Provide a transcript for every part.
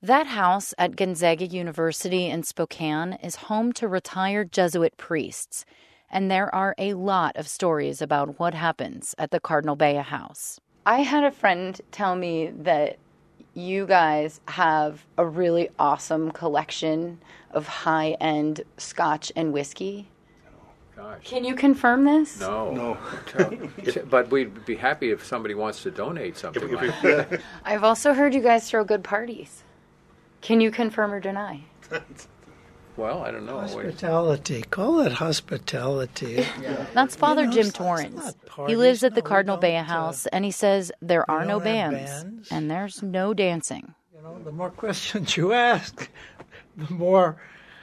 That house at Gonzaga University in Spokane is home to retired Jesuit priests, and there are a lot of stories about what happens at the Cardinal Bea house. I had a friend tell me that you guys have a really awesome collection of high-end scotch and whiskey. Gosh. Can you confirm this? No. But we'd be happy if somebody wants to donate something like that. I've also heard you guys throw good parties. Can you confirm or deny? Well, I don't know. Hospitality. Call it hospitality. That's Father Jim it's Torrance. not parties. He lives at the No, we Cardinal Bea don't, house, and he says there are no don't have bands, and there's no dancing. The more questions you ask, the more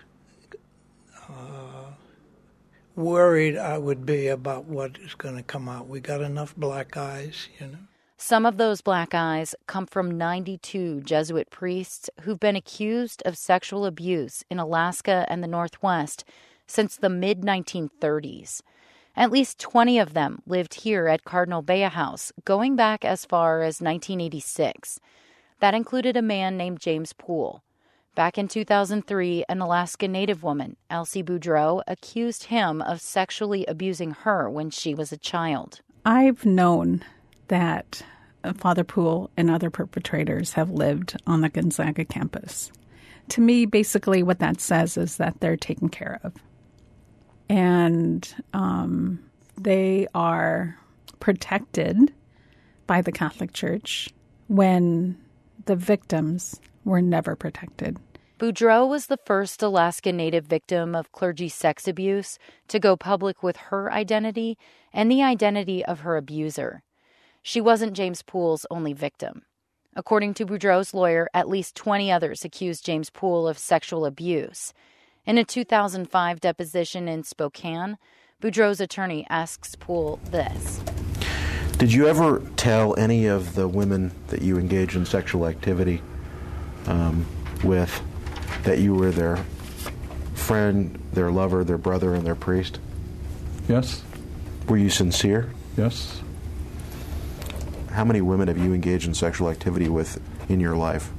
worried I would be about what is going to come out. We got enough black eyes, Some of those black eyes come from 92 Jesuit priests who've been accused of sexual abuse in Alaska and the Northwest since the mid-1930s. At least 20 of them lived here at Cardinal Bea House, going back as far as 1986. That included a man named James Poole. Back in 2003, an Alaska Native woman, Elsie Boudreau, accused him of sexually abusing her when she was a child. I've known that Father Poole and other perpetrators have lived on the Gonzaga campus. To me, basically what that says is that they're taken care of. And they are protected by the Catholic Church when the victims were never protected. Boudreau was the first Alaska Native victim of clergy sex abuse to go public with her identity and the identity of her abuser. She wasn't James Poole's only victim. According to Boudreau's lawyer, at least 20 others accused James Poole of sexual abuse. In a 2005 deposition in Spokane, Boudreau's attorney asks Poole this. Did you ever tell any of the women that you engaged in sexual activity with that you were their friend, their lover, their brother, and their priest? Yes. Were you sincere? Yes. How many women have you engaged in sexual activity with in your life?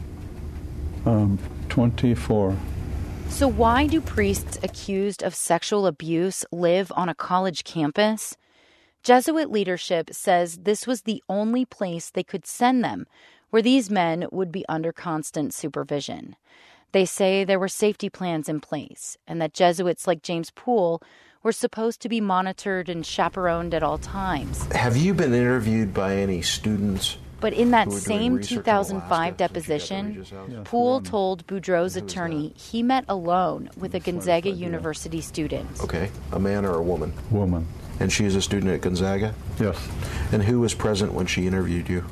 24. So why do priests accused of sexual abuse live on a college campus? Jesuit leadership says this was the only place they could send them, where these men would be under constant supervision. They say there were safety plans in place, and that Jesuits like James Poole were supposed to be monitored and chaperoned at all times. Have you been interviewed by any students? But in that same 2005 deposition, Poole told Boudreau's attorney he met alone with a Gonzaga University student. Okay, a man or a woman? Woman. And she is a student at Gonzaga? Yes. And who was present when she interviewed you?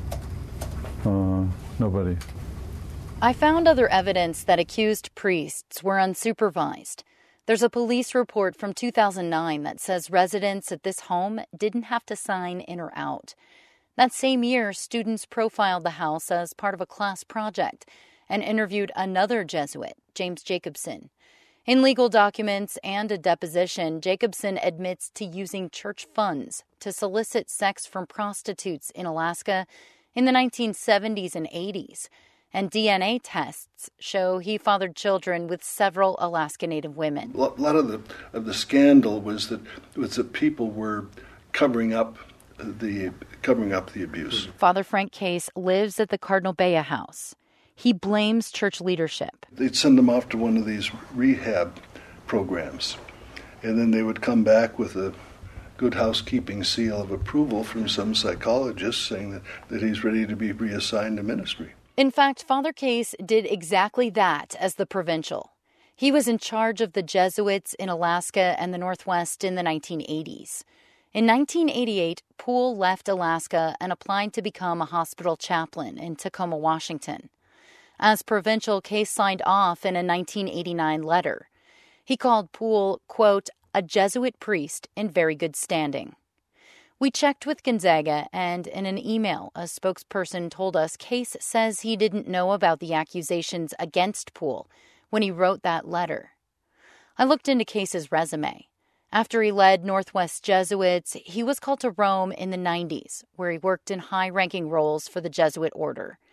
Nobody. I found other evidence that accused priests were unsupervised. There's a police report from 2009 that says residents at this home didn't have to sign in or out. That same year, students profiled the house as part of a class project and interviewed another Jesuit, James Jacobson. In legal documents and a deposition, Jacobson admits to using church funds to solicit sex from prostitutes in Alaska in the 1970s and 80s. And DNA tests show he fathered children with several Alaska Native women. A lot of the scandal was that people were covering up the abuse. Father Frank Case lives at the Cardinal Bea house. He blames church leadership. They'd send them off to one of these rehab programs, and then they would come back with a good housekeeping seal of approval from some psychologist saying that he's ready to be reassigned to ministry. In fact, Father Case did exactly that as the provincial. He was in charge of the Jesuits in Alaska and the Northwest in the 1980s. In 1988, Poole left Alaska and applied to become a hospital chaplain in Tacoma, Washington. As provincial, Case signed off in a 1989 letter. He called Poole, quote, a Jesuit priest in very good standing. We checked with Gonzaga, and in an email, a spokesperson told us Case says he didn't know about the accusations against Poole when he wrote that letter. I looked into Case's resume. After he led Northwest Jesuits, he was called to Rome in the 90s, where he worked in high-ranking roles for the Jesuit order.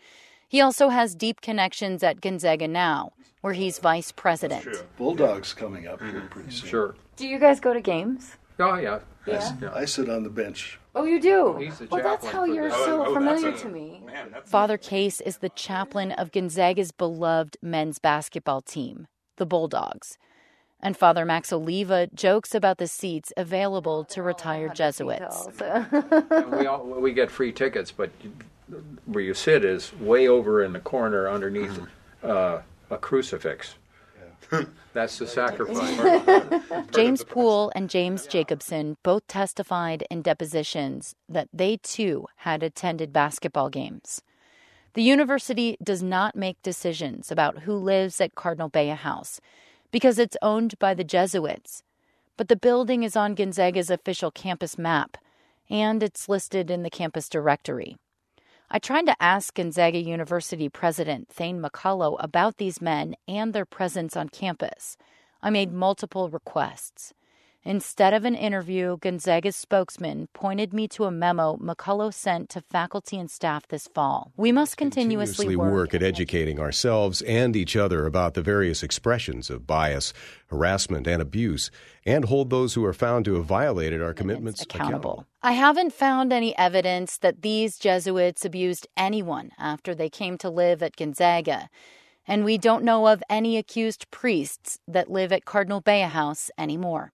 He also has deep connections at Gonzaga now, where he's vice president. Bulldogs coming up here pretty soon. Sure. Do you guys go to games? Oh, yeah. I sit on the bench. Oh, you do? He's the Well, that's chaplain how for you're the- so familiar to me. Father Case is the chaplain of Gonzaga's beloved men's basketball team, the Bulldogs. And Father Max Oliva jokes about the seats available to retired Jesuits. And we get free tickets, but where you sit is way over in the corner underneath a crucifix. That's the sacrifice. James Poole and James Jacobson both testified in depositions that they too had attended basketball games. The university does not make decisions about who lives at Cardinal Bea House because it's owned by the Jesuits. But the building is on Gonzaga's official campus map, and it's listed in the campus directory. I tried to ask Gonzaga University President Thane McCullough about these men and their presence on campus. I made multiple requests. Instead of an interview, Gonzaga's spokesman pointed me to a memo McCullough sent to faculty and staff this fall. We must continuously work at educating ourselves and each other about the various expressions of bias, harassment, and abuse, and hold those who are found to have violated our commitments accountable. I haven't found any evidence that these Jesuits abused anyone after they came to live at Gonzaga, and we don't know of any accused priests that live at Cardinal Bea House anymore.